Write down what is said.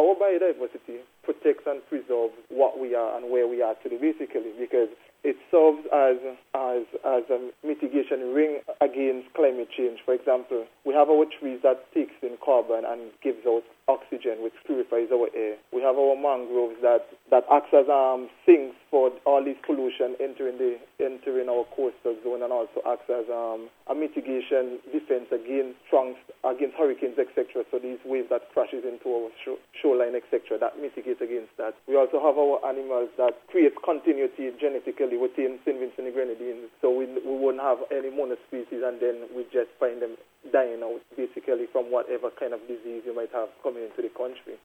our biodiversity protects and preserves what we are and where we are today, basically, because it serves as a mitigation ring against climate change. For example, we have our trees that takes in carbon and gives out oxygen, which purifies our air. We have our mangroves that acts as sinks for all this pollution entering our coastal zone, and also acts as a mitigation defense against hurricanes, etc. So these waves that crashes into our shoreline, etc., that mitigates against that. We also have our animals that create continuity genetically within St. Vincent and Grenadines, so we wouldn't have any monospecies, and then we just find them dying out, basically, from whatever kind of disease you might have coming into the country.